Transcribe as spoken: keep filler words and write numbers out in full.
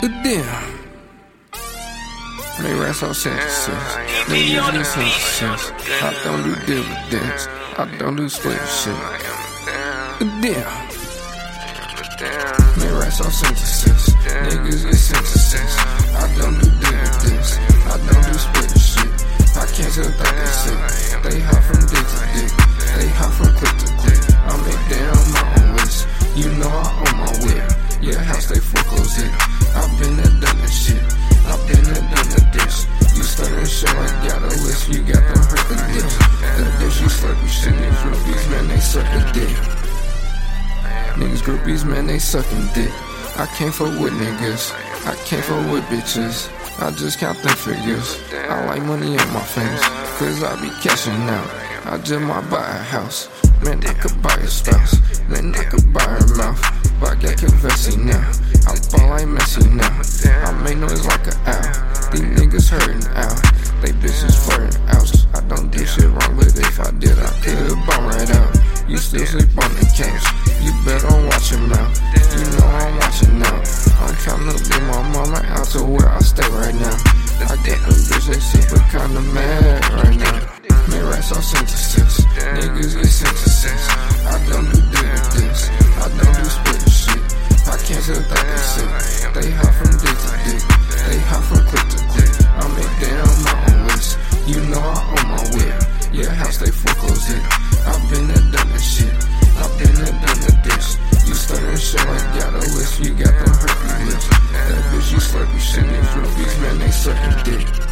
Damn. They rats all sentences. Niggas get sentences. I don't do dividends. I don't do split shit. Damn. They rats all sentences. Niggas get sentences. I don't do dividends. I don't do split shit. I can't tell that they sick. They hot from dick to dick. They hot from click to click. I make damn my own list. You know I own my whip. Yeah, house they foreclose it. I've been there, done that shit. I've been there, done the dish. You stuttering shit like got a list. You got them hurt the dish. The dish you slurpy shit. These groupies, man, they suckin' dick. Niggas groupies, man, they suckin' dick. I can't fuck with niggas. I can't fuck with bitches. I just count them figures. I like money in my fingers, cause I be cashing out. I just might buy a house. Man, I could buy a spouse. Then I could buy her mouth. But I got Confessi now. I ball like Messi now. I make noise like an owl. These niggas hurting out. They bitches flirting out. I don't do shit wrong, but if I did, I could bomb right out. You still sleep on the couch. You better watch your mouth. You know I'm watching now. I'm trying to get my mama out to where I stay right now. I get them bitches, they super kinda mad right now. Me rats all sentences. Niggas get sentences. I don't do dividends. I don't do split shit. I can't tell that they sick. They hot from dick to dick. They hot from click to click. I make damn my own list. You know I own my whip. Yeah, house they foreclose it. I've been there, done that shit. I've been there, done the dish. You stuttering shit like got a list. You got them herpes lips. That bitch you slurpy shit. These groupies, man, they suckin' dick.